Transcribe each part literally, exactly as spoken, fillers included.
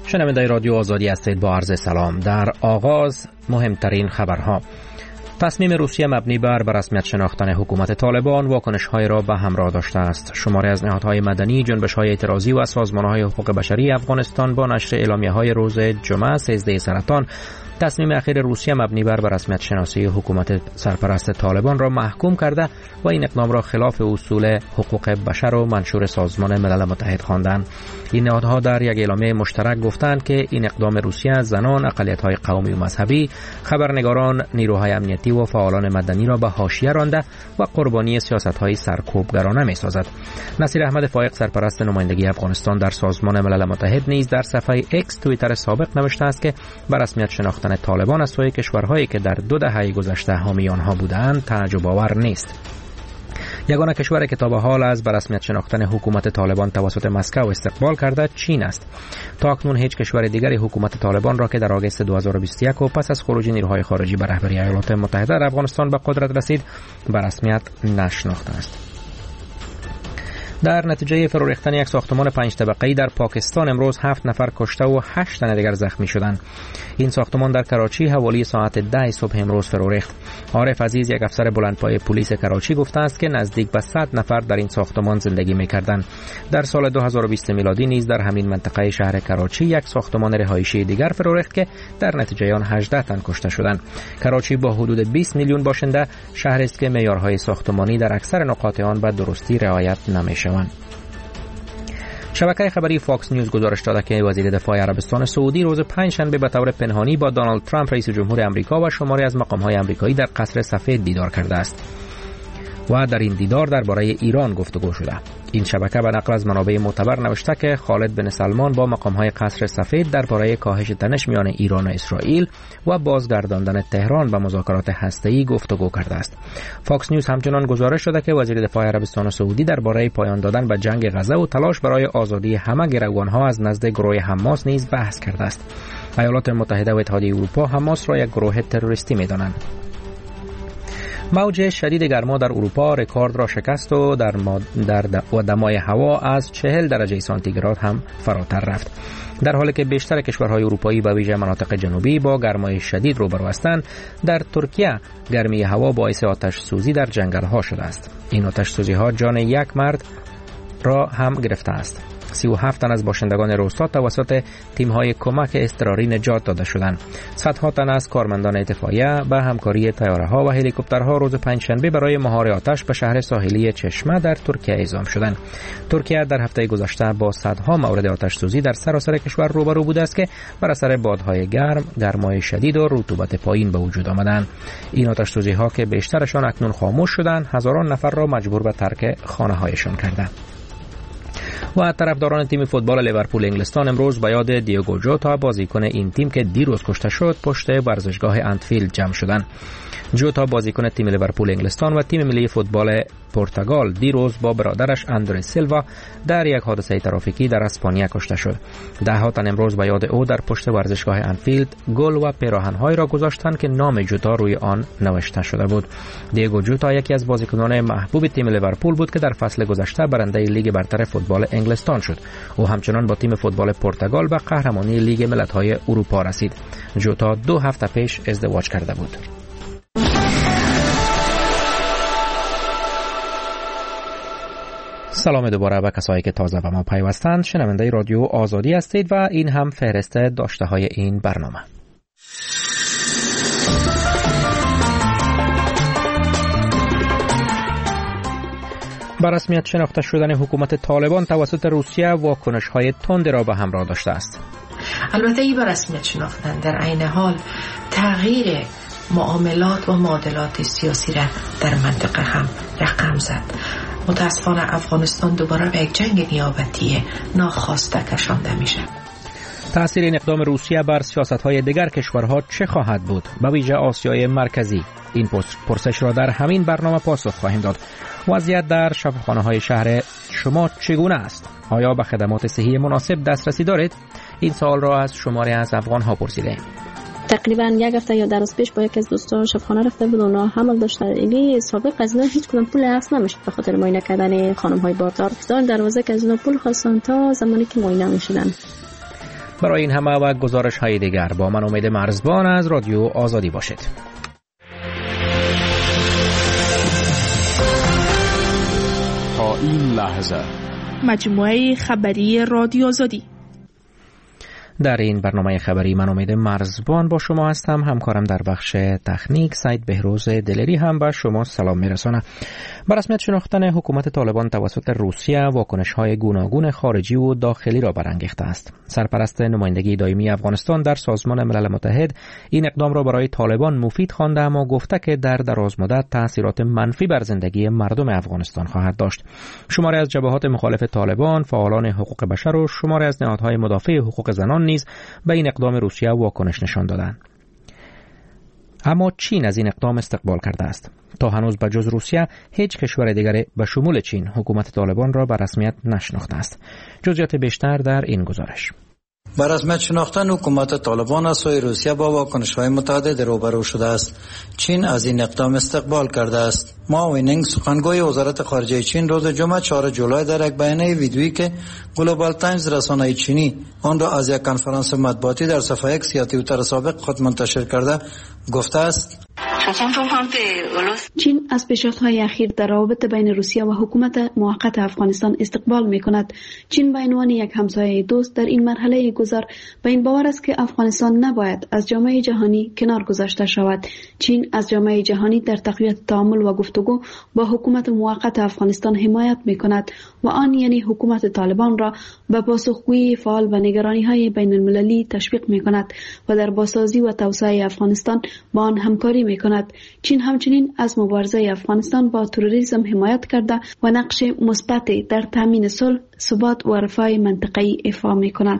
شنونده رادیو آزادی هستید. با عرض سلام. در آغاز مهمترین خبرها: تصمیم روسیه مبنی بر به رسمیت شناختن حکومت طالبان واکنش‌های را به همراه داشته است. شماری از نهادهای مدنی، جنبش‌های اعتراضی و سازمان‌های حقوق بشری افغانستان با نشر اعلامیه‌های روز جمعه سیزده سرطان تصمیم اخیر روسیه مبنی بر به رسمیت شناسی حکومت سرپرست طالبان را محکوم کرده و این اقدام را خلاف اصول حقوق بشر و منشور سازمان ملل متحد خواندند. این نهادها در یک اعلامیه مشترک گفتند که این اقدام روسیه زنان، اقلیت‌های قومی و مذهبی، خبرنگاران، نیروهای امنیتی و فعالان مدنی را به حاشیه رانده و قربانی سیاست‌های سرکوبگرانه می‌سازد. نصیر احمد فایق، سرپرست نمایندگی افغانستان در سازمان ملل متحد، نیز در صفحه ایکس توییتر سابق نوشته است که به رسمیت شناختن طالبان از سوی کشورهایی که در دو دهه گذشته حامی آنها بودند تعجب آور نیست. یگانه کشوری که تا به حال از به رسمیت شناختن حکومت طالبان توسط مسکو استقبال کرده چین است. تا اکنون هیچ کشور دیگری حکومت طالبان را که در آگوست دو هزار و بیست و یک و پس از خروج نیروهای خارجی به رهبری ایالات متحده در افغانستان به قدرت رسید به رسمیت نشناخته است. در نتیجه فرو ریختن یک ساختمان پنج طبقه‌ای در پاکستان امروز هفت نفر کشته و هشت تن دیگر زخمی شدند. این ساختمان در کراچی حوالی ساعت ده صبح امروز فرو ریخت. عارف عزیز، یک افسر بلندپایه پلیس کراچی، گفته است که نزدیک به صد نفر در این ساختمان زندگی می‌کردند. در سال دو هزار و بیست میلادی نیز در همین منطقه شهر کراچی یک ساختمان رهایشی دیگر فرو ریخت که در نتیجه آن هجده تن کشته شدند. کراچی با حدود بیست میلیون باشنده شهری است که معیارهای ساختمانی در اکثر نقاط آن به درستی رعایت نمی‌شوند. شبکه خبری فاکس نیوز گزارش داده که وزیر دفاع عربستان سعودی روز پنجشنبه به طور پنهانی با دونالد ترامپ رئیس جمهور آمریکا و شماری از مقام‌های آمریکایی در قصر سفید دیدار کرده است و در این دیدار درباره ایران گفتگو شده. این شبکه به نقل از منابع معتبر نوشته که خالد بن سلمان با مقام‌های قصر سفید درباره کاهش تنش میان ایران و اسرائیل و بازگرداندن تهران به مذاکرات هسته‌ای گفتگو کرده است. فاکس نیوز همچنان گزارش داده که وزیر دفاع عربستان سعودی درباره پایان دادن به جنگ غزه و تلاش برای آزادی همه گروگان‌ها از نزد گروه حماس نیز بحث کرده است. ایالات متحده و اتحادیه اروپا حماس را یک گروه تروریستی می‌دانند. موج شدید گرما در اروپا رکورد را شکست و در, در و دمای هوا از چهل درجه سانتیگراد هم فراتر رفت. در حالی که بیشتر کشورهای اروپایی به ویژه مناطق جنوبی با گرمای شدید روبرو هستند، در ترکیه گرمی هوا باعث آتش سوزی در جنگل‌ها شده است. این آتش سوزی‌ها جان یک مرد را هم گرفته است. سی و هفت تن از باشندگان روستا توسط تیم‌های کمک اضطراری نجات داده شدند. صدها تن از کارمندان اطفائیه به همکاری طیاره‌ها و هلیکوپترها روز پنجشنبه برای مهار آتش به شهر ساحلی چشمه در ترکیه اعزام شدند. ترکیه در هفته گذشته با صدها مورد آتش سوزی در سراسر کشور روبرو بوده است که بر اثر بادهای گرم، گرمای شدید و رطوبت پایین به وجود آمدند. این آتش سوزی‌ها که بیشترشان اکنون خاموش شدند، هزاران نفر را مجبور به ترک خانه‌هایشان کردند. و طرفداران تیم فوتبال لیورپول انگلستان امروز به یاد دیگو جوتا، بازیکن این تیم که دیروز کشته شد، پشت ورزشگاه انفیلد جمع شدند. جوتا، بازیکن تیم لیورپول انگلستان و تیم ملی فوتبال پرتغال، دیروز با برادرش اندره سیلوا در یک حادثه ترافیکی در اسپانیا کشته شد. ده ها تن امروز به یاد او در پشت ورزشگاه انفیلد گل و پیراهن‌هایی را گذاشتند که نام جوتا روی آن نوشته شده بود. دیگو جوتا یکی از بازیکنان محبوب تیم لیورپول بود که در فصل گذشته برنده لیگ برتر فوتبال انگلستان شد. او همچنان با تیم فوتبال پرتغال به قهرمانی لیگ ملت‌های اروپا رسید. جوتا دو هفته پیش ازدواج کرده بود. سلام دوباره به کسایی که تازه به ما پیوستند. شنونده رادیو آزادی هستید و این هم فهرست داشته های این برنامه. به رسمیت شناخته شدن حکومت طالبان توسط روسیه واکنش های تند را به همراه داشته است. البته این به رسمیت شناختن در عین حال تغییر معاملات و معادلات سیاسی را در منطقه هم رقم زد. متاسفانه افغانستان دوباره به یک جنگ نیابتی ناخواسته کشانده میشه. تأثیر این اقدام روسیه بر سیاست‌های دیگر کشورها چه خواهد بود؟ به ویژه آسیای مرکزی. این پرسش را در همین برنامه پاسخ خواهیم داد. وضعیت در شفاخانه‌های شهر شما چگونه است؟ آیا به خدمات صحی مناسب دسترسی دارید؟ این سوال را از شماری از افغان‌ها پرسیدیم. تقریبا یک هفته یا در روز پیش با یکی از دوستان شفاخانه رفته بود، اونا حمل داشتن. این سابق از اینا هیچ کدوم پول اخذ نمیشد به خاطر معاینه کردن خانم های باردار. دار دروازه که از اونا پول خواستن تا زمانی که معاینه میشدن. برای این همه و گزارش های دیگر با من امید مرزبان از رادیو آزادی باشید. تا این لحظه مجموعه خبری رادیو آزادی. در این برنامه خبری من امید مرزبان با شما هستم. همکارم در بخش تکنیک سید بهروز دلری هم به شما سلام میرسانه. بر رسمیت شناختن حکومت طالبان توسط روسیه واکنش‌های گوناگون خارجی و داخلی را برانگیخته است. سرپرست نمایندگی دائمی افغانستان در سازمان ملل متحد این اقدام را برای طالبان مفید خوانده، اما گفته که در دراز مدت تاثیرات منفی بر زندگی مردم افغانستان خواهد داشت. شماری از جبهات مخالف طالبان، فعالان حقوق بشر و شماری از نهادهای مدافع حقوق زنان نیز به این اقدام روسیه واکنش نشان دادند. اما چین از این اقدام استقبال کرده است. تا هنوز به جز روسیه هیچ کشور دیگری به شمول چین حکومت طالبان را به رسمیت نشناخته است. جزئیات بیشتر در این گزارش. بر رسمیت شناختن حکومت طالبان از سوی روسیه با واکنش‌های متعدد روبرو شده است. چین از این اقدام استقبال کرده است. ما وینینگ سخنگوی وزارت خارجه چین روز جمعه چهارم جولای در یک بیانیه ویدیویی که گلوبال تایمز رسانه چینی آن را از یک کنفرانس مطبوعاتی در صفحه اکس یا توییتر سابق خود منتشر کرده گفته است: چین از پیشرفت‌های اخیر در روابط بین روسیه و حکومت موقت افغانستان استقبال می‌کند. چین به عنوان یک همسایه دوست در این مرحله گذار به این باور است که افغانستان نباید از جامعه جهانی کنار گذاشته شود. چین از جامعه جهانی در تقویت تعامل و گفتگو با حکومت موقت افغانستان حمایت می‌کند و آن یعنی حکومت طالبان را به پاسخگویی فعال به نگرانی‌های بین المللی تشویق می‌کند و در بازسازی و توسعه افغانستان با آن همکاری می‌کند. چین همچنین از مبارزه افغانستان با تروریسم حمایت کرده و نقش مثبتی در تامین صلح، ثبات و رفاه منطقه‌ای ایفا می‌کند.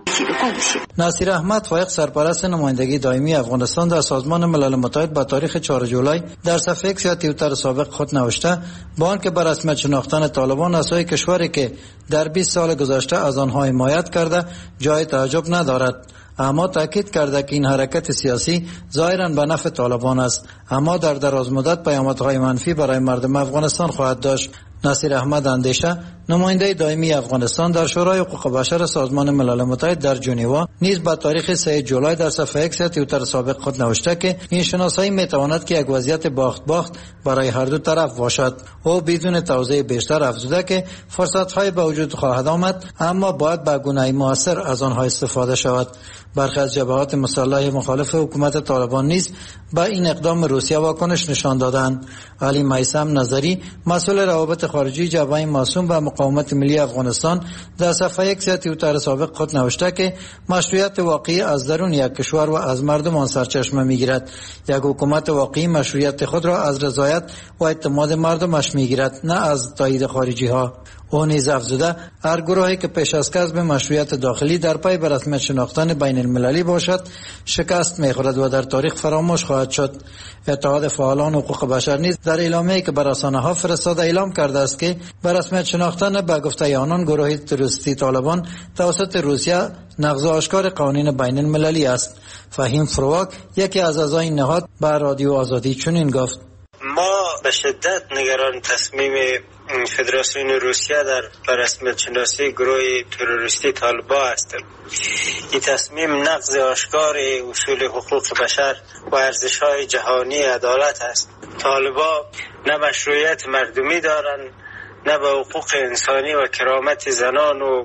نصیر احمد فایق سرپرست نمایندگی دائمی افغانستان در سازمان ملل متحد با تاریخ چهارم جولای در صفحه اکس یا توییتر سابق خود نوشته با آنکه بر رسمیت شناختن طالبان از سوی کشوری که در بیست سال گذشته از آنها حمایت کرده جای تعجب ندارد، اما تاکید کرده که این حرکت سیاسی ظاهراً به نفع طالبان است، اما در دراز مدت پیامدهای منفی برای مردم افغانستان خواهد داشت. نصیر احمد اندیشه نماینده دائمی افغانستان در شورای حقوق بشر سازمان ملل متحد در ژنوا نیز با تاریخ سوم جولای در صفحه اکس توییتر سابق خود نوشته که این شناسایی میتواند که یک وضعیت باخت باخت برای هر دو طرف باشد. او بدون توضیح بیشتر افزوده که فرصت‌های به وجود خواهد آمد، اما باید به گونه‌ای موثر از آنها استفاده شود. برخی از جبهات مسلح مخالف حکومت طالبان نیز با این اقدام روسیه واکنش نشان دادند. علی میثم نظری مسئول روابط خارجی جبهه معصوم و مقاومت ملی افغانستان در صفحه یک توییتر سابق خود نوشته که مشروعیت واقعی از درون یک کشور و از مردم آن سرچشمه میگیرد. یک حکومت واقعی مشروعیت خود را از رضایت و اعتماد مردمش میگیرد، نه از تایید خارجی ها. او نیز افزوده هر گروهی که پیش از کسب مشروعیت داخلی در پی به رسمیت شناختن بین المللی باشد شکست میخورد و در تاریخ فراموش خواهد شد. اتحاد فعالان حقوق بشر نیز در اعلامیه‌ای که بر رسانه‌ها فرستاده اعلام کرده است که به رسمیت شناختن به گفته آنان گروه تروریستی طالبان توسط روسیه نقض آشکار قوانین بین المللی است. فهیم فروک یکی از اعضای نهاد به رادیو آزادی چنین گفت: ما به شدت نگران تصمیم فدراسیون روسیه در رسمیت شناسی گروه تروریستی طالبان هستیم. این تصمیم نقض آشکار اصول حقوق بشر و ارزش‌های جهانی عدالت است. طالبان نه مشروعیت مردمی دارند، نه به حقوق انسانی و کرامت زنان و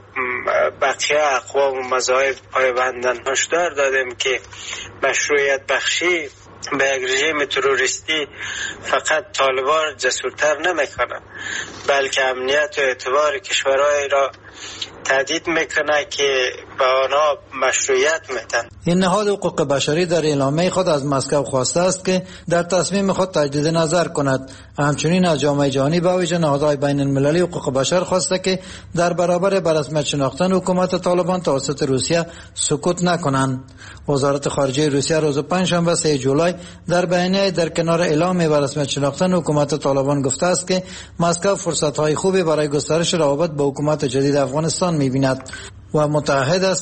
بقیه اقوام و مذاهب پایبندند. هشدار دادیم که مشروعیت بخشی به یک رژیم تروریستی فقط طالبان جسورتر نمیکنه، بلکه امنیت و اعتبار کشورهای را تهدید میکنه که به آنها مشروعیت میدن. این نهاد حقوق بشری در اعلامیه خود از مسکو خواسته است که در تصمیم خود تجدید نظر کند. همچنین از جامعه جهانی به ویژه نهادهای بین المللی حقوق بشر خواسته که در برابر به رسمیت شناختن حکومت طالبان توسط روسیه سکوت نکنند. وزارت خارجه روسیه روز پنجشنبه سوم جولای در بیانیه در کنار اعلام به رسمیت شناختن حکومت طالبان گفته است که مسکو فرصت‌های خوبی برای گسترش روابط با حکومت جدید افغانستان می‌بیند و متعهد است که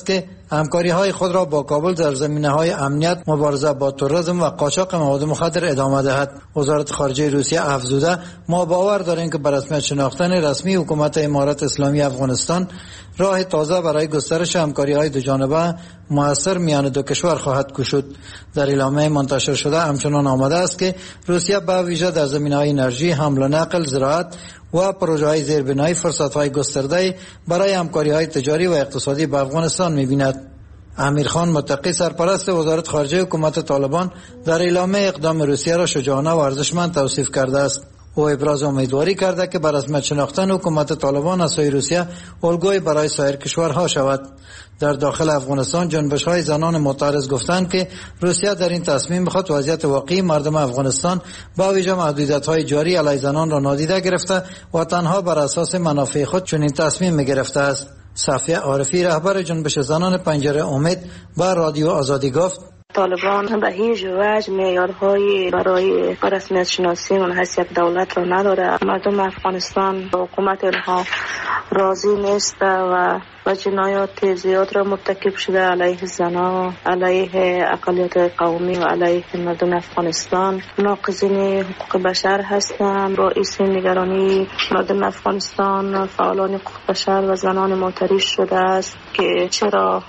همکاری های خود را با کابل در زمینه های امنیت، مبارزه با تروریسم و قاچاق مواد مخدر ادامه دهد. وزارت خارجه روسیه افزوده ما باور داریم که به رسمیت شناختن رسمی حکومت امارات اسلامی افغانستان راه تازه برای گسترش همکاری های دو جانبه موثر میان دو کشور خواهد گشود. در اعلامیه منتشر شده همچنان آمده است که روسیه به ویژه در زمینه‌های انرژی، حمل و نقل، زراعت و پروژه‌های زیربنایی فرصت‌های گسترده برای همکاری‌های تجاری و اقتصادی با افغانستان می‌بیند. امیرخان متقی سرپرست وزارت خارجه حکومت طالبان در اعلامیه اقدام روسیه را شجاعانه و ارزشمند توصیف کرده است. او ابراز امیدواری کرده که بر رسمیت شناختن حکومت طالبان از سوی روسیه الگویی برای سایر کشورها شود. در داخل افغانستان جنبش‌های زنان معترض گفتند که روسیه در این تصمیم می‌خواد وضعیت واقعی مردم افغانستان با ویژه محدودیت‌های جاری علیه زنان را نادیده گرفته و تنها بر اساس منافع خود چنین تصمیم می‌گرفته است. صفیه عارفی رهبر جنبش زنان پنجره امید با رادیو آزادی گفت: طالبان به هیچ وجه معیارهای برای رسمیت شناسی و حیثیت دولت را نداره. مردم افغانستان با حکومت اینها راضی نیست و و جنایات زیاد را مرتکب شده علیه زنان، علیه اقلیت قومی و علیه مردم افغانستان. ناقضین حقوق بشر هستند. باعث نگرانی مردم افغانستان فعالان حقوق بشر و زنان معترض شده است که چرا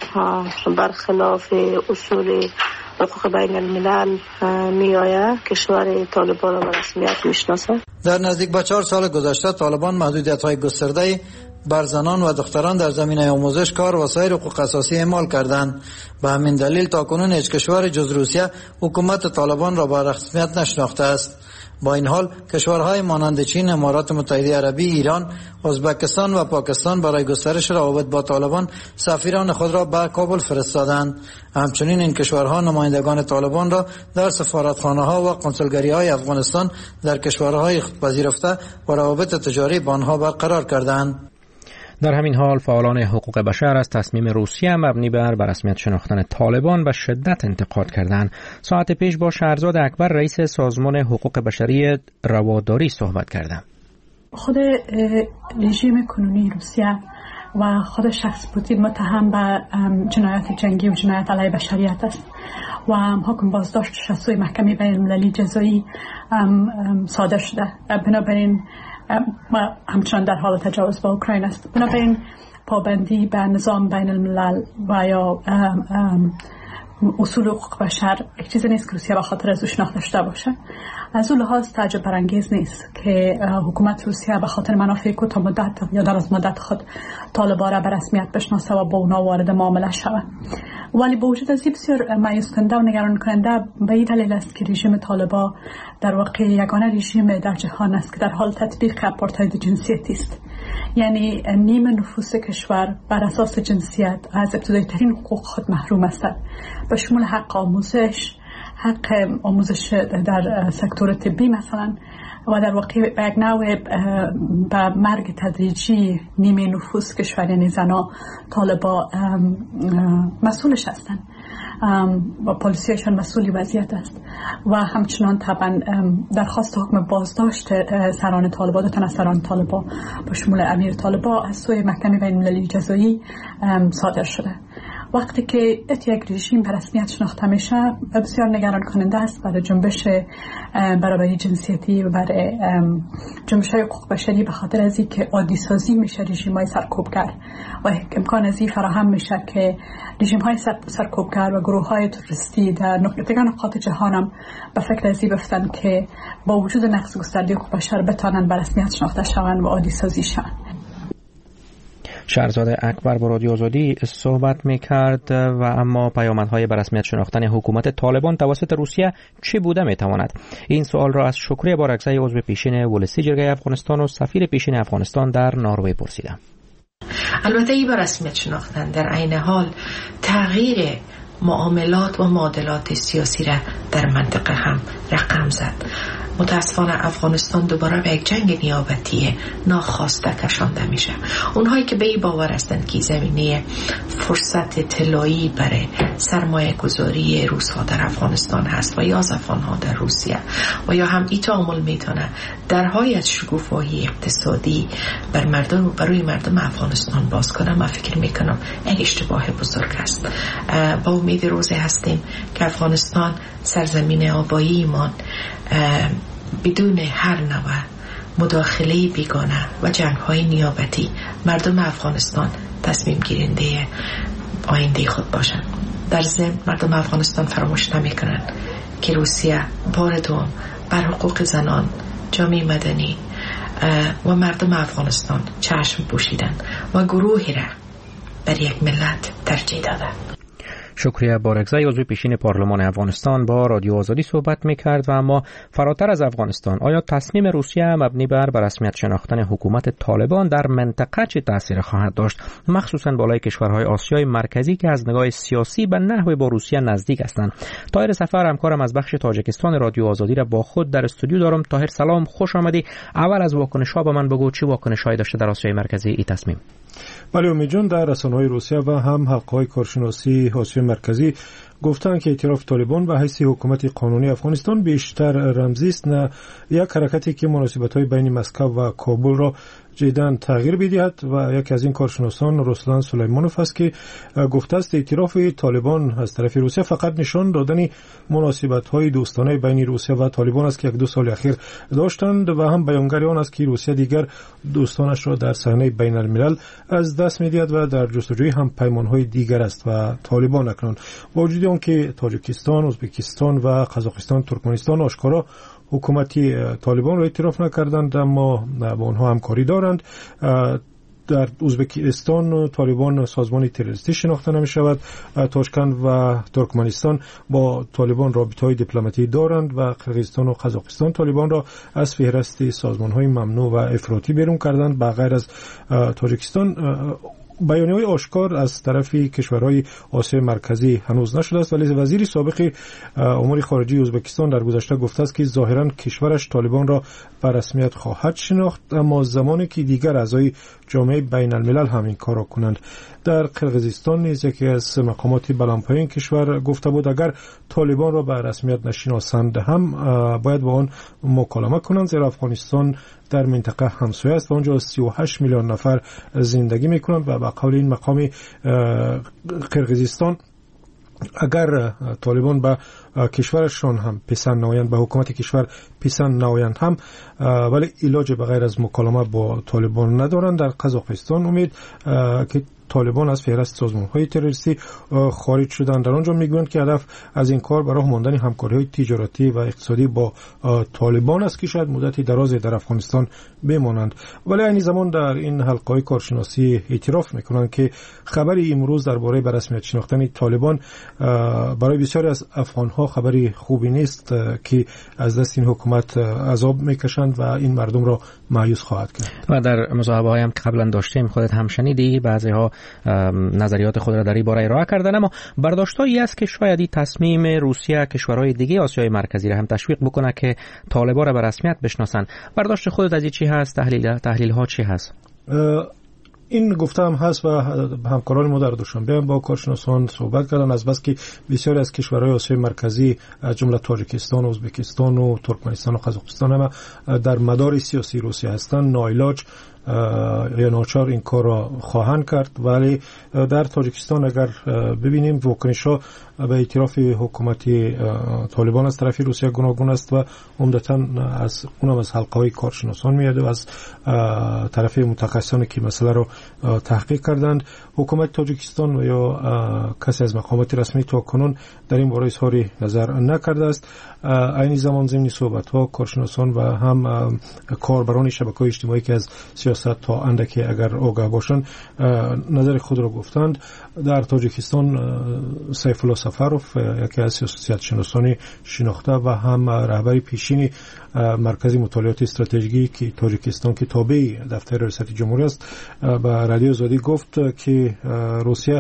برخلاف اصول حقوق بین الملل می آید کشور طالبان را به رسمیت می شناسد. در نزدیک به چهار سال گذشته طالبان محدودیت‌های گسترده بر زنان و دختران در زمینه آموزش، کار و سایر حقوق اساسی اعمال کردند. به همین دلیل تاکنون هیچ کشور جز روسیه حکومت طالبان را به رسمیت نشناخته است. با این حال کشورهای مانند چین، امارات متحده عربی، ایران، ازبکستان و پاکستان برای گسترش روابط با طالبان سفیران خود را به کابل فرستادند. همچنین این کشورها نمایندگان طالبان را در سفارتخانه‌ها و کنسولگری‌های افغانستان در کشورهای خود پذیرفته و روابط تجاری با آنها برقرار کردند. در همین حال فعالان حقوق بشر از تصمیم روسیه مبنی بر رسمیت شناختن طالبان به شدت انتقاد کردند. ساعت پیش با شهرزاد اکبر رئیس سازمان حقوق بشری رواداری صحبت کردم. خود رژیم کنونی روسیه و خود شخص پوتین متهم به جنایت جنگی و جنایت علیه بشریت است و حکم بازداشت شخصی محکمه بین المللی جزایی صادر شده. بنابراین و همچنان در حال تجاوز به اوکراین است. بنابراین پابندی به نظام بین الملل و یا اصول حقوق بشر یک چیز نیست که روسیه به خاطر از او شناخته شده باشه. از اون لحاظ تعجب برانگیز نیست که حکومت روسیه به خاطر منافع کوتاه مدت یا دراز مدت خود طالبان را به رسمیت بشناسه و با اونا وارد معامله شود. ولی با وجود از این بسیار مایوس کننده و نگران کننده به این دلیل است که رژیم طالبان در واقع یگانه رژیم در جهان است که در حال تطبیق آپارتاید جنسیتی است. یعنی نیم نفوس کشور بر اساس جنسیت از ابتدایی ترین حقوق خود محروم است، به شمول حق آموزش، حق آموزش در سکتور طبی مثلا، و در واقع به یک نوع به مرگ تدریجی نیمه نفوس کشور یعنی زنا طالبا مسئولش هستند و پلیسیشان مسئولی وضعیت است. و همچنان طبعا درخواست حکم بازداشت سران طالبان، دو تن از سران طالبان به شمول امیر طالبان از سوی محکمه بین المللی جزایی صادر شده. وقتی که یک رژیم به رسمیت شناخته میشه بسیار نگران کننده است برای جنبش برابری جنسیتی و برای جنبش های حقوق بشری، به خاطر از اینکه عادی سازی میشه رژیم های سرکوبگر و امکان از این فراهم میشه که رژیم های سرکوبگر و گروه های تروریستی در دیگر نقاط جهان هم به فکر از این بفتن که با وجود نقص گسترده حقوق بشر بتانن به رسمیت شناخته شوند و عادی سازی شوند. شهرزاد اکبر با رادیو آزادی صحبت میکرد. و اما پیامدهای به رسمیت شناختن حکومت طالبان توسط روسیه چی بوده میتواند؟ این سوال را از شکریه بارکزی عضو پیشین ولسی جرگه افغانستان و سفیر پیشین افغانستان در نروژ پرسیدم. البته این به رسمیت شناختن در عین حال تغییر معاملات و معادلات سیاسی را در منطقه هم رقم زد. متاسفانه افغانستان دوباره به یک جنگ نیابتی ناخواسته کشانده میشه. اونهایی که به این باور هستند که زمینه فرصت طلایی برای سرمایه گذاری روس ها در افغانستان هست و یا از افغان ها در روسیه و یا هم ای تعامل میتونه درهای از شکوفایی اقتصادی بر مردم برای مردم افغانستان باز کنه، من فکر میکنم یک اشتباه بزرگ است. با امید روزی هستیم که افغانستان سرزمین آبایی ایمان بدون هر نوع مداخله بیگانه و جنگ‌های نیابتی مردم افغانستان تصمیم گیرنده آینده خود باشند. در ضمن مردم افغانستان فراموش نمی‌کنند که روسیه بار دوم بر حقوق زنان، جامعه مدنی و مردم افغانستان چشم پوشیدن و گروهی را بر یک ملت ترجیح دادند. شکریه بارکزی، عضو پیشین پارلمان افغانستان با رادیو آزادی صحبت میکرد. و اما فراتر از افغانستان، آیا تصمیم روسیه مبنی بر به رسمیت شناختن حکومت طالبان در منطقه چه تأثیر خواهد داشت، مخصوصا بالای کشورهای آسیای مرکزی که از نگاه سیاسی به نحو با روسیه نزدیک هستند؟ طاهر سفر همکارم از بخش تاجیکستان رادیو آزادی را با خود در استودیو دارم. طاهر سلام، خوش آمدی. اول از واکنش‌ها به من بگو چه واکنش‌هایی داشته در آسیای مرکزی این تصمیم؟ بله امید جان، در رسانه‌های روسیه و هم حلقه‌های کارشناسی آسیای مرکزی گفتند که اعتراف طالبان به حیث حکومت قانونی افغانستان بیشتر رمزی است، نه یک حرکتی که مناسبت‌های بین مسکو و کابل را جداً تغییر بدهد. و یکی از این کارشناسان رسلان سلیمانوف است که گفته است اعتراف طالبان از طرف روسیه فقط نشان دادن مناسبت‌های دوستانه بین روسیه و طالبان است که یک دو سال اخیر داشتند و هم بیانگر آن است که روسیه دیگر دوستانش را در صحنه بین الملل از دست می‌دهد و در جستجوی هم پیمان‌های دیگر است و طالبان اکنون با وجود آنکه تاجیکستان، ازبکستان و قزاقستان، ترکمنستان آشکارا حکومتی طالبان را اعتراف نکردند اما با آنها همکاری دارند. در ازبکستان طالبان سازمان تروریستی شناخته نمی شود. تاشکند و ترکمنستان با طالبان رابطه‌های دیپلماتیکی دارند و قرقیزستان و قزاقستان طالبان را از فهرست سازمان‌های ممنوع و افراطی بیرون کردند. به غیر از تاجیکستان بیانیه‌های آشکار از طرف کشورهای آسیای مرکزی هنوز نشده است، ولی وزیر سابق امور خارجه ازبکستان در گذشته گفته است که ظاهراً کشورش طالبان را به رسمیت خواهد شناخت، اما زمانی که دیگر اعضای جامعه بین الملل همین کار را کنند. در قرقیزستان نیز یکی از مقامات بلندپایه کشور گفته بود اگر طالبان را به رسمیت نشناسند هم باید با آن مکالمه کنند، زیرا افغانستان در منطقه همسایه است و آنجا سی و هشت میلیون نفر زندگی میکنند و به قول این مقام قرقیزستان اگر طالبان به کشورشان هم پسند نمایند، به حکومت کشور پسند نمایند هم، ولی علاج به غیر از مکالمه با طالبان ندارند. در قزاقستان امید که طالبان از فهرست سازمان‌های تروریستی خارج شدند. در آنجا میگویند که هدف از این کار برای ماندن همکاری‌های تجارتی و اقتصادی با طالبان است که شاید مدتی درازی در افغانستان بمانند. ولی این زمان در این حلقه‌های کارشناسی اعتراف میکنند که خبری امروز درباره به رسمیت شناختن طالبان برای بسیاری از افغان‌ها خبری خوبی نیست که از دست این حکومت عذاب میکشند و این مردم را مایوس خواهد کرد. و در مصاحبه‌هایی هم که قبلا داشتیم خودت هم شنیدی بعضی‌ها نظریات خود را در این باره ارائه کردن، اما برداشتایی است که شاید این تصمیم روسیه کشورهای دیگه آسیای مرکزی را هم تشویق بکنه که طالبان را به رسمیت بشناسن. برداشت خودت از این چی هست؟ تحلیل تحلیل ها چی هست؟ این گفته هم هست و همکاران ما در دوشنبه هم با کارشناسان صحبت کردن، از بس که بسیاری از کشورهای آسیای مرکزی از جمله تاجیکستان و ازبکستان و ترکمنستان و قزاقستان هم در مدار سیاسی روسیه هستند، ناعلاج یا ناچار این کار را خواهند کرد. ولی در تاجیکستان اگر ببینیم واکنش‌ها به اعتراف حکومتی طالبان از طرف روسیه گوناگون است و عمدتاً از اونم از حلقه‌های کارشناسان میاد و از طرف متخصصانی که مسئله رو تحقیق کردند. حکومت تاجیکستان و یا کسی از مقامات رسمی تا کنون در این باره اظهار نظر نکرده است. عین زمان ضمن صحبت‌ها کارشناسان و هم کاربران شبکه‌های اجتماعی که از سیاست تا اندکی اگر آگاه باشند نظر خود را گفتند. در تاجیکستان سیف الله سفروف یکی از سیاست شناسان شناخته و هم رهبر پیشین مرکز مطالعات استراتژیکی که تاجیکستان که تابع دفتر ریاست جمهوری است به رادیو آزادی گفت که روسیه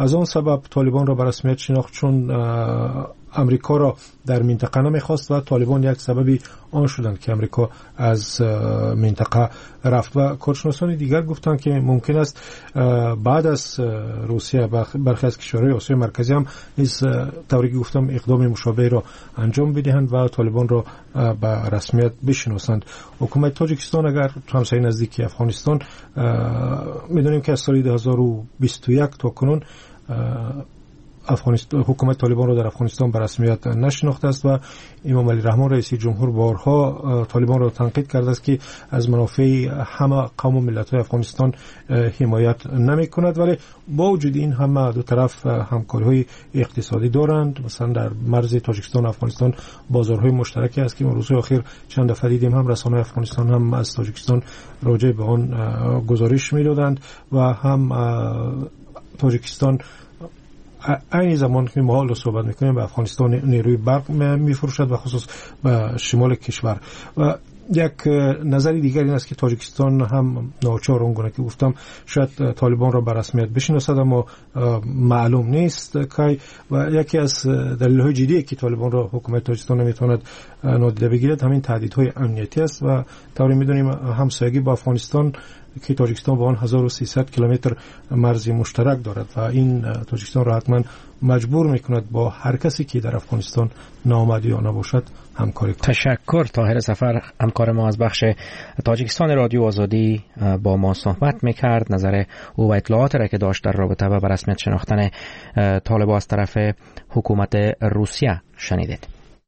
از آن سبب طالبان را به رسمیت شناخت، چون امریکا را در منطقه نمیخواست و طالبان یک سببی آن شدند که امریکا از منطقه رفت. و کارشناسان دیگر گفتند که ممکن است بعد از روسیه برخی از کشورهای آسیای مرکزی هم نیز طوری که گفتم اقدام مشابه را انجام بدهند و طالبان را به رسمیت بشناسند. حکومت تاجیکستان اگر همسایه نزدیکی افغانستان، میدونیم که از سال دو هزار و بیست و یک تا کنون افغانستان حکومت طالبان را در افغانستان به رسمیت نشناخته است و امام علی رحمان رئیس جمهور بارها طالبان را تنقید کرده است که از منافع همه قوم و ملت‌های افغانستان حمایت نمی‌کند. ولی با وجود این همه دو طرف همکاری‌های اقتصادی دارند. مثلا در مرز تاجیکستان و افغانستان بازارهای مشترکی است که روزهای اخیر چند دفعه دیدیم هم رسانه‌های افغانستان هم از تاجیکستان راجع به آن گزارش می‌دادند و هم تاجیکستان این زمان که ما حالا صحبت میکنیم به افغانستان نیروی برق میفروشد و خصوص به شمال کشور. و یک نظری دیگر این است که تاجیکستان هم ناچار اونگونه که گفتم شاید طالبان را به رسمیت بشناسد اما معلوم نیست که، و یکی از دلایل جدی که طالبان را حکومت تاجیکستان نمیتواند نادیده بگیرد همین تهدیدهای امنیتی است. و طوری میدونیم همسایگی با افغانستان که تاجیکستان با آن هزار و سیصد کیلومتر مرزی مشترک دارد و این تاجیکستان را حتما مجبور میکند با هر کسی که در افغانستان ناآمد یا نباشد همکاری کند. تشکر. طاهر سفر همکار ما از بخش تاجیکستان رادیو آزادی با ما صحبت میکرد. نظر او و اطلاعات را که داشت در رابطه با رسمیت شناختن طالبان از طرف حکومت روسیه شنیدید.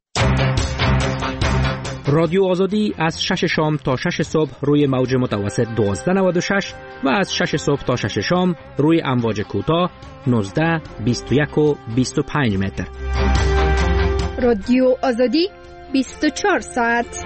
رادیو آزادی از شش شام تا شش صبح روی موج متوسط دوازده نود و شش و از شش صبح تا شش شام روی امواج کوتاه نوزده، بیست و یک و بیست و پنج متر. رادیو آزادی بیست و چهار ساعت.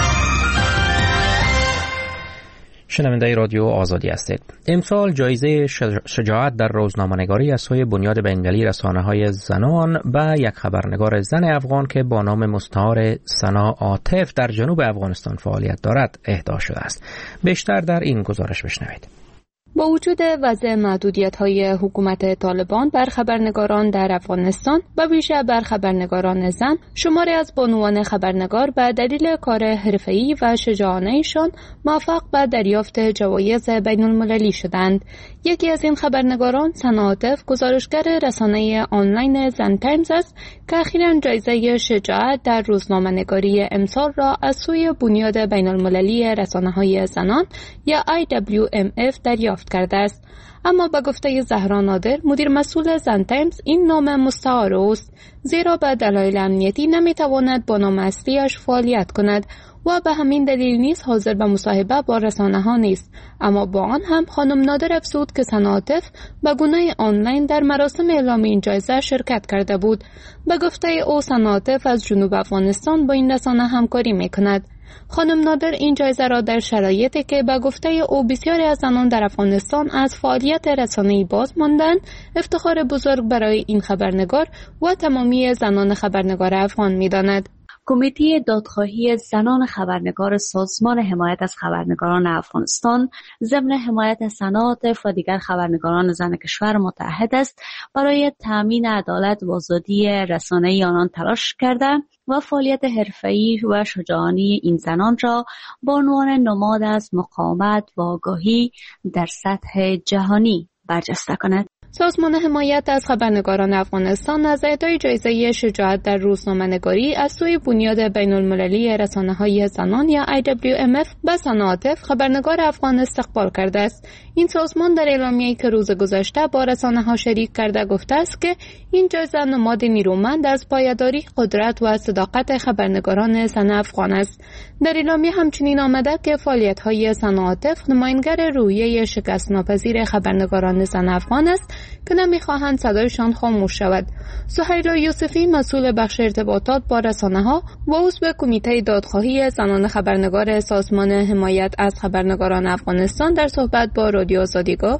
شنونده رادیو آزادی هستید. امسال جایزه شجاعت در روزنامه‌نگاری از سوی بنیاد بین‌المللی رسانه‌های زنان به یک خبرنگار زن افغان که با نام مستعار سنا عاطف در جنوب افغانستان فعالیت دارد اهدا شده است. بیشتر در این گزارش بشنوید. با وجود وضع محدودیت‌های حکومت طالبان بر خبرنگاران در افغانستان و ویژه بر خبرنگاران زن، شماری از بانوان خبرنگار به دلیل کار حرفه‌ای و شجاعانه‌شان موفق به دریافت جوایز بین‌المللی شدند. یکی از این خبرنگاران سنا عاطف گزارشگر رسانه آنلاین زن تایمز است که اخیراً جایزه شجاعت در روزنامه‌نگاری امسال را از سوی بنیاد بین‌المللی رسانه‌های زنان یا آی دبلیو ام اف دریافت کرده است. اما به گفته زهرا نادر مدیر مسئول زن تایمز این نام مستعار است، زیرا به دلایل امنیتی نمیتواند با نام اصلیش فعالیت کند و به همین دلیل نیز حاضر به مصاحبه با رسانه ها نیست. اما با آن هم خانم نادر افزود که سنا عاطف به گونه آنلاین در مراسم اعلام این جایزه شرکت کرده بود. به گفته او سنا عاطف از جنوب افغانستان با این رسانه همکاری میکند. خانم نادر این جایزه را در شرایطی که به گفته او بسیاری از زنان در افغانستان از فعالیت رسانه‌ای باز ماندند افتخار بزرگ برای این خبرنگار و تمامی زنان خبرنگار افغان می‌داند. کمیته دادخواهی زنان خبرنگار سازمان حمایت از خبرنگاران افغانستان ضمن حمایت سنا عاطف و دیگر خبرنگاران زن کشور متحد است برای تامین عدالت و آزادی رسانه‌ای آنان تلاش کرده و فعالیت حرفه‌ای و شجاعانه این زنان را به عنوان نماد از مقاومت و آگاهی در سطح جهانی برجسته کند. سازمان حمایت از خبرنگاران افغانستان از اهدای جایزه شجاعت در روزنامه‌نگاری از سوی بنیاد بین‌المللی رسانه‌های زنان یا آی دبلیو ام اف به سنا عاطف خبرنگار افغان استقبال کرده است. این سازمان در اعلامیه‌ای که روز گذشته با رسانه‌ها شریک کرده گفته است که این جایزه نماد نیرومند از پایداری، قدرت و صداقت خبرنگاران زن افغان است. در اعلامیه همچنین آمده که فعالیت‌های سنا عاطف نمایانگر روحیه شکست‌ناپذیر خبرنگاران زن افغان است که نمیخواهند صدایشان خاموش شود. سهیلا یوسفی مسئول بخش ارتباطات با رسانه‌ها و عضو کمیته دادخواهی زنان خبرنگار سازمان حمایت از خبرنگاران افغانستان در صحبت با رادیو آزادی گفت: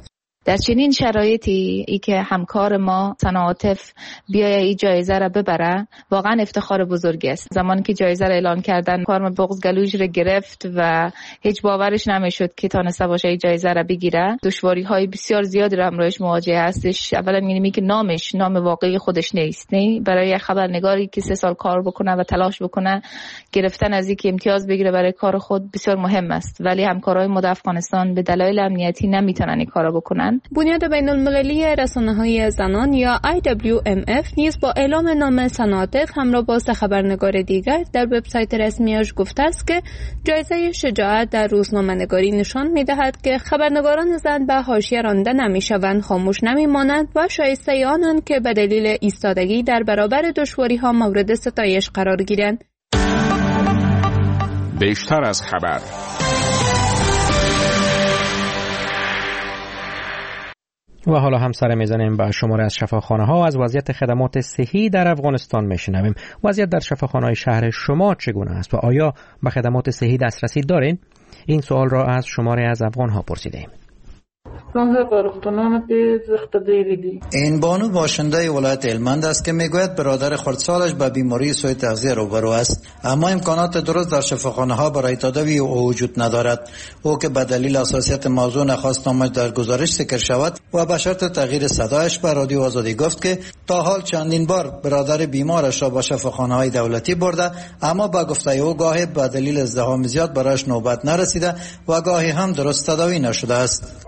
در چنین شرایطی ای که همکار ما سنا عاطف بیایه این جایزه را ببره واقعا افتخار بزرگی است. زمانی که جایزه را اعلان کردن کارم بغض گلوش را گرفت و هیچ باورش نمیشد که تانسته باشه این جایزه را بگیره. دشواری های بسیار زیادی را همراهش مواجه هستش. اولا می‌بینی که نامش نام واقعی خودش نیست، نه برای خبرنگاری که سه سال کار بکنه و تلاش بکنه گرفتن از اینکه امتیاز بگیره برای کار خود بسیار مهم است، ولی همکارای ما در افغانستان به دلایل امنیتی نمیتونن این کارو بکنن. بنیاد بین‌المللی رسانه‌های زنان یا آی دبلیو ام اف نیز با اعلام نام سنا عاطف همراه با سه خبرنگار دیگر در وبسایت رسمیش گفته است که جایزه شجاعت در روزنامه‌نگاری نشان می‌دهد که خبرنگاران زن به حاشیه رانده نمی‌شوند، خاموش نمی‌مانند و شایسته آنند که به دلیل ایستادگی در برابر دشواری‌ها مورد ستایش قرار گیرند. بیشتر از خبر. و حالا هم سر میزنیم به شماره از شفاخانه ها. از وضعیت خدمات صحی در افغانستان میشنویم. وضعیت در شفاخانه های شهر شما چگونه است و آیا به خدمات صحی دسترسی دارین؟ این سوال را از شماره از افغان ها پرسیدیم. این بانو باشنده ولایت هلمند است که میگوید برادر خردسالش به بیماری سوء تغذیه روبرو است، اما امکانات درست در شفاخانه ها برای تداوی او وجود ندارد. او که به دلیل حساسیت موضوع نخواست نامش در گزارش ذکر شود و به شرط تغییر صدایش به رادیو آزادی گفت که تا حال چندین بار برادر بیمارش را به شفاخانه های دولتی برده، اما با گفته او گاهی به دلیل ازدحام زیاد برایش نوبت نرسیده و گاهی هم درست تداوی نشده است.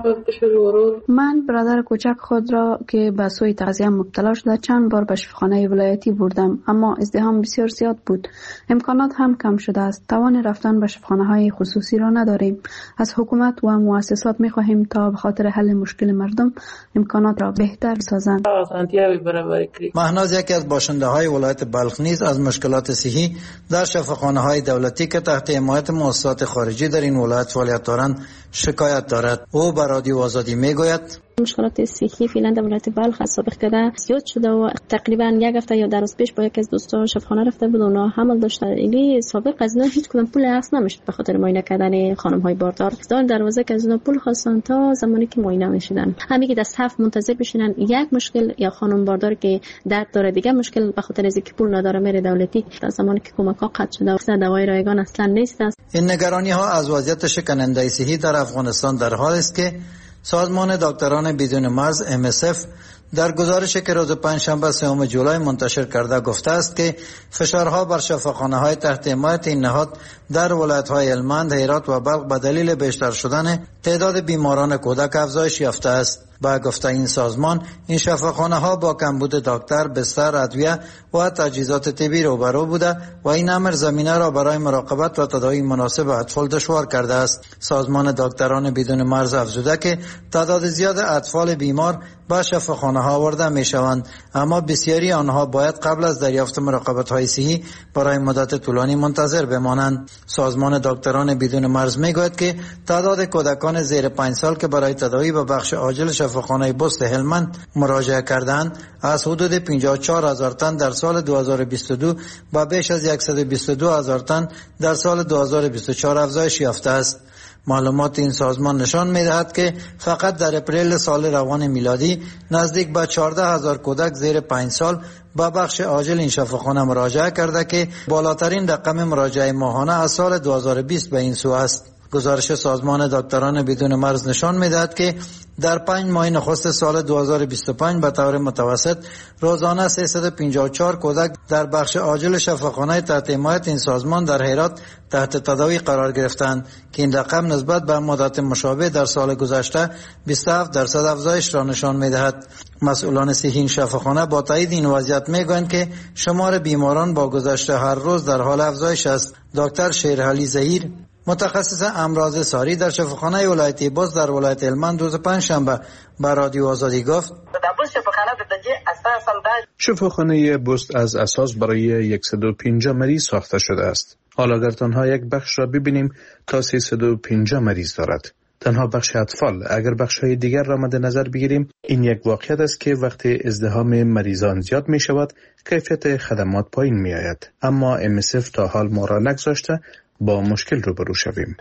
من برادر کوچک خود را که به سوء تغذیه مبتلا شده چند بار به شفاخانه ولایتی بردم، اما ازدحام بسیار زیاد بود. امکانات هم کم شده است. توان رفتن به شفاخانه های خصوصی را نداریم. از حکومت و مؤسسات می خواهیم تا به خاطر حل مشکل مردم امکانات را بهتر سازند. مهناز یکی از باشنده های ولایت بلخ نیز از مشکلات صحی در شفاخانه های دولتی که تحت حمایت مؤسسات خارجی در این ولایت فعالیت دارند شکایت دارد. او به رادیو آزادی میگوید مشکلات صحی فعلا در ولایت بلخ از سابق کده زیاد شده و تقریبا یک هفته یا در روز پیش با یکی از دوستان شفاخانه رفته بود، اونا حمل داشتن. ایلی سابق از اینا هیچ کدوم پول اخذ نمیشد به خاطر معاینه کردن خانم های باردار. دار دروازه که از اینا پول خواستن تا زمانی که معاینه نشدن. همین که دست هفت منتظر بشینن یک مشکل یا خانم باردار که درد داره دیگه مشکل به خاطر از اینکه پول نداره میره دولتی. در زمانی که کمک ها قطع شده و دوای رایگان اصلا نیست است. این نگرانی ها از وضعیت شکننده صحی در افغانستان در حال است که سازمان دکتران بدون مرز ام اس اف در گزارشی که روز پنجشنبه سوم جولای منتشر کرده گفته است که فشارها بر شفاخانه‌های تحت حمایت این نهاد در ولایت‌های هلمند، هرات و بلخ به دلیل بیشتر شدن تعداد بیماران کودک افزایش یافته است. با گفته این سازمان، این شفاخانه‌ها با کمبود دکتر، بستر، ادویه و تجهیزات طبی روبرو بوده و این امر زمینه را برای مراقبت و تداوی مناسب اطفال دشوار کرده است. سازمان دکتران بدون مرز افزوده که تعداد زیاد اطفال بیمار به شفاخانه‌ها آورده می‌شوند، اما بسیاری آنها باید قبل از دریافت مراقبت‌های صحی برای مدت طولانی منتظر بمانند. سازمان دکتران بدون مرز می‌گوید که تعداد کودکان زیر پنج سال که برای تداوی به بخش عاجل شفاخانه بست هلمند مراجعه کردند از حدود پنجاه و چهار هزار تن در سال دو هزار و بیست و دو با بیش از صد و بیست و دو هزار تن در سال دو هزار و بیست و چهار افزایش یافته است. معلومات این سازمان نشان می‌دهد که فقط در اپریل سال روان میلادی نزدیک به چهارده هزار کودک زیر پنج سال به بخش عاجل این شفاخانه مراجعه کرده که بالاترین رقم مراجعه ماهانه از سال دو هزار و بیست به این سو است. گزارش سازمان دکتران بدون مرز نشان می‌دهد که در پنج ماه نخست سال دو هزار و بیست و پنج به طور متوسط روزانه سیصد و پنجاه و چهار کودک در بخش عاجل شفاخانه تحت حمایت این سازمان در هرات تحت تداوی قرار گرفتند که این رقم نسبت به مدت مشابه در سال گذشته بیست و هفت درصد افزایش را نشان می‌دهد. مسئولان صحی این شفاخانه با تایید این وضعیت میگویند که شمار بیماران با گذشت هر روز در حال افزایش است. دکتر شیرعلی ظهیر متخصص امراض ساری در شفاخانه ولایتی بست در ولایت هلمند روز پنجشنبه به رادیو آزادی گفت شفاخانه بست از اساس برای صد و پنجاه مریض ساخته شده است. حالا اگر تنها یک بخش را ببینیم تا سیصد و پنجاه مریض دارد. تنها بخش اطفال. اگر بخش‌های دیگر را مد نظر بگیریم این یک واقعیت است که وقتی ازدحام مریضان زیاد می شود کیفیت خدمات پایین می آید. اما ام اس اف تا حال ما را نگذاشته با مشکل روبرو شویم.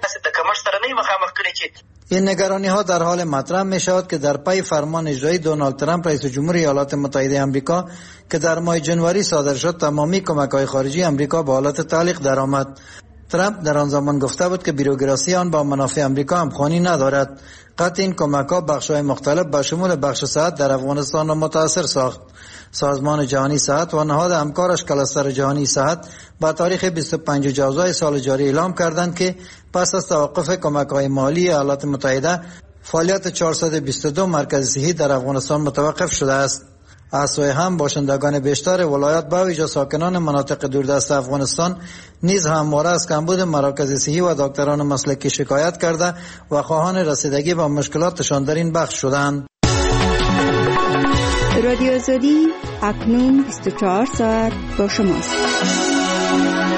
این نگرانی ها در حال مطرح می شود که در پی فرمان اجرایی دونالد ترامپ رئیس جمهور ایالات متحده آمریکا که در ماه جنوری صادر شد، تمامی کمک های خارجی آمریکا به حالت تعلیق درآمد. ترامپ در آن زمان گفته بود که بیروکراسی آن با منافع آمریکا همخوانی ندارد. قطع این کمک ها بخش های مختلف به شمول بخش صحت در افغانستان را متاثر ساخت. سازمان جهانی صحت و نهاد همکارش کلستر جهانی صحت با تاریخ بیست و پنجم جوزای سال جاری اعلام کردند که پس از توقف کمک‌های مالی ایالات متحده، فعالیت چهارصد و بیست و دو مرکز صحی در افغانستان متوقف شده است. از سوی هم باشندگان بیشتر ولایات با ویژه ساکنان مناطق دوردست افغانستان نیز همواره از کمبود مراکز صحی و دکتران مسلکی شکایت کرده و خواهان رسیدگی به مشکلاتشان در این بخش شدند. رادیو آزادی اکنون بیست و چهار ساعت با شماست.